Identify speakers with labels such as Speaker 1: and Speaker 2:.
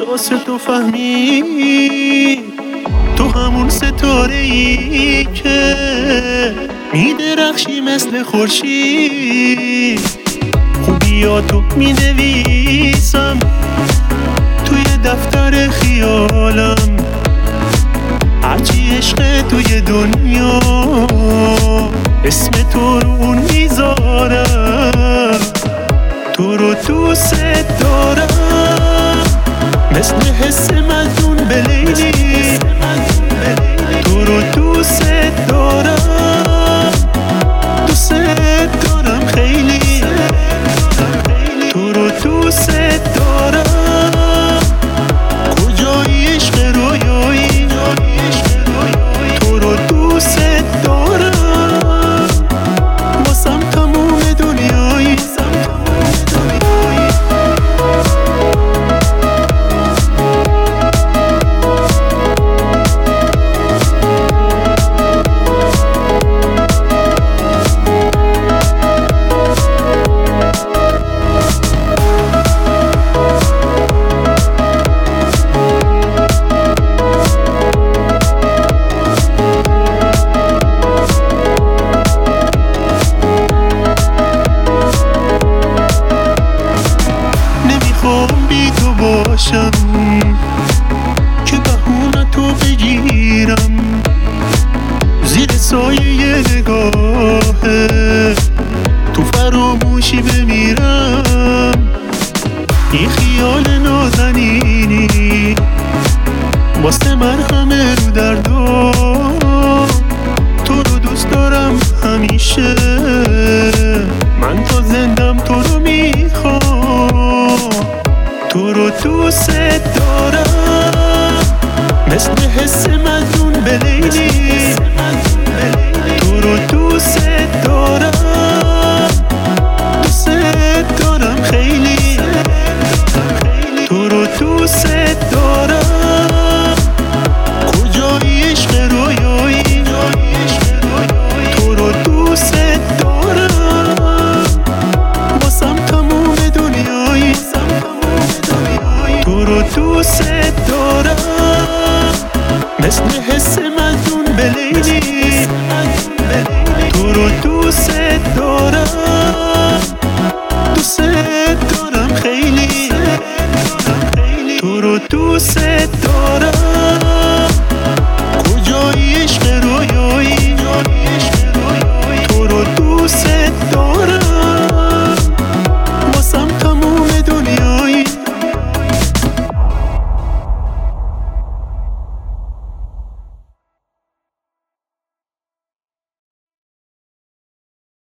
Speaker 1: واسه تو فهمی تو همون ستاره ای که میدرخشی مثل خورشید. خوبیاتو مینویسم توی دفتر خیالم، هرچی عشق توی دنیا اسم تو رو اون میذارم. تو رو دوست دارم مثل حس مجنون به لیلی. تو رو دوست دارم، دوست دارم خیلی. تو رو دوست دارم، کجایی عشق رویایی. تو رو دوست دارم واسم تموم دنیایی. بی تو باشم که بهونه تو بگیرم، زیر سایه نگاهه تو فراموشی بمیرم. این خیال نازنینی واسه من همه رو دردم. تو رو دوست دارم همیشه، من تا زندم تو رو میخوام. تو رو دوست دارم مثل حس مجنون به لیلی. تو رو دوست دارم، دوست دارم خیلی. تو رو دوست دارم، کجایی عشق رویایی. تو رو دوست دارم واسم تموم دنیایی. تو رو دوست دارم مثل حس مجنون به لیلی. تو رو دوست دارم، دوست دارم خیلی. تو رو دوست